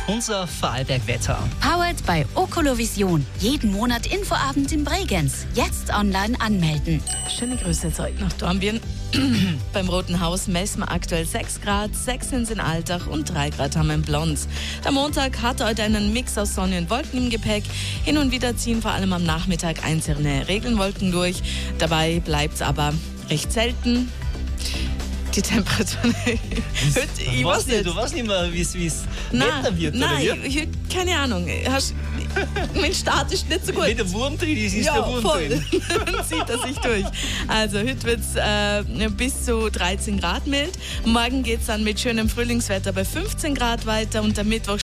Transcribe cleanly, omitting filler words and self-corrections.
unser Vorarlberg-Wetter. Powered by Okolovision. Jeden Monat Infoabend in Bregenz. Jetzt online anmelden. Schöne Grüße zurück nach Dornbirn. Beim Roten Haus messen wir aktuell 6 Grad, 6 sind in Altach und 3 Grad haben wir in Blons. Der Montag hat heute einen Mix aus Sonne und Wolken im Gepäck. Hin und wieder ziehen vor allem am Nachmittag einzelne Regenwolken durch. Dabei bleibt es aber recht selten. Die Temperatur. Ich weiß nicht, du weißt nicht mehr, wie es Wetter wird, nein, oder wie? Keine Ahnung. Mein Start ist nicht so gut. Wenn der Wurm drin ist, ist der Wurm drin. Dann zieht er sich durch. Also heute wird es bis zu 13 Grad mild. Morgen geht es dann mit schönem Frühlingswetter bei 15 Grad weiter und am Mittwoch